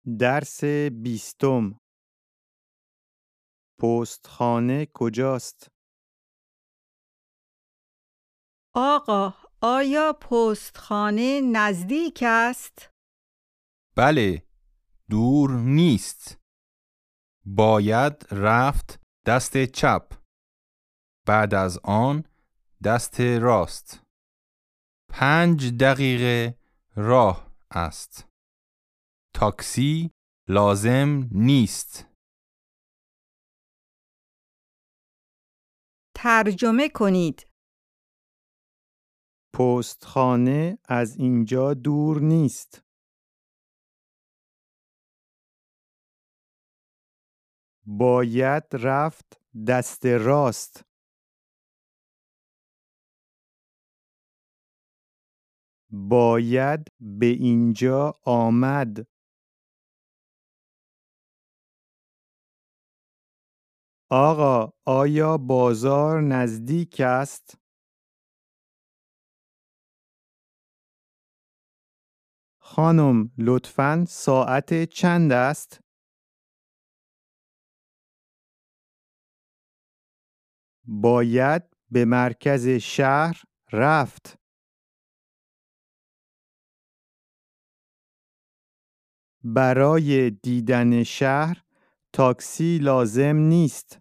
درس 20. پستخانه کجاست؟ آقا، آیا پستخانه نزدیک است؟ بله، دور نیست. باید رفت دست چپ، بعد از آن دست راست. 5 دقیقه راه است. تاکسی لازم نیست. ترجمه کنید. پستخانه از اینجا دور نیست. باید رفت دست راست. باید به اینجا آمد. آقا، آیا بازار نزدیک است؟ خانم، لطفاً ساعت چند است؟ باید به مرکز شهر رفت. برای دیدن شهر تاکسی لازم نیست.